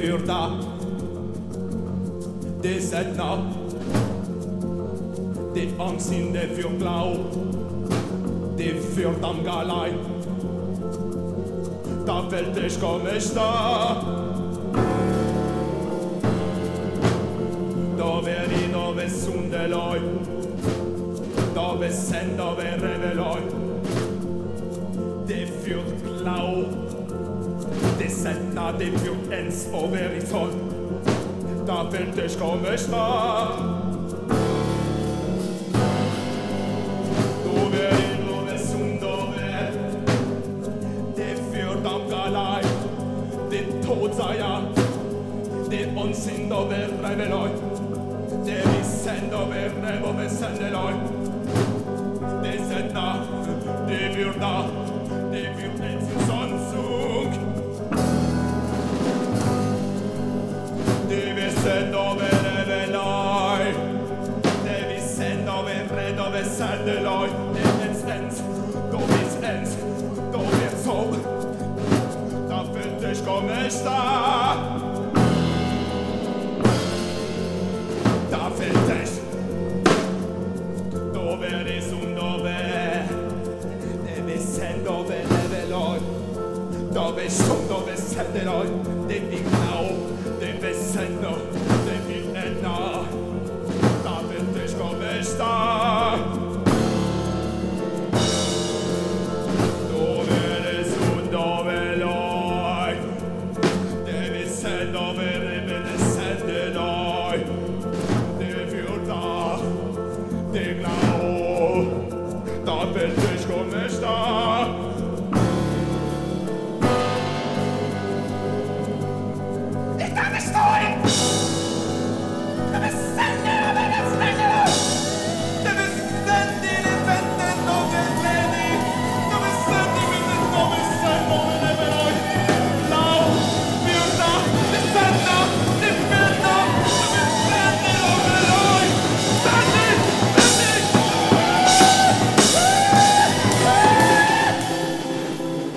Vyrda, det Sætna, det Angst det Fyrglau, det Fyrdamgalai, da fällt ich kommst da wär I nove sundeloj, da besender vär reveloj, det Fyrglau, det Sætna, det Fyrdens og Verisol, da fällt ich kommst Todsaja, det onsin over reveloj, det vi sender over revo vi sendeloj, det Sætna, det Vyrda, det Fyrdens sånsug, det vi sender over reveloj, det vi sender over revo vi sendeloj, det ens, då vi ens, då vi sov. Ich komme da, da fällt ich, da wär ich undove, det vi sender ved leveloj, da vi undove sendeloj, det vi glau, det vi sender, det vi ender, da fällt ich komme da. Det Vyrda, det Glau.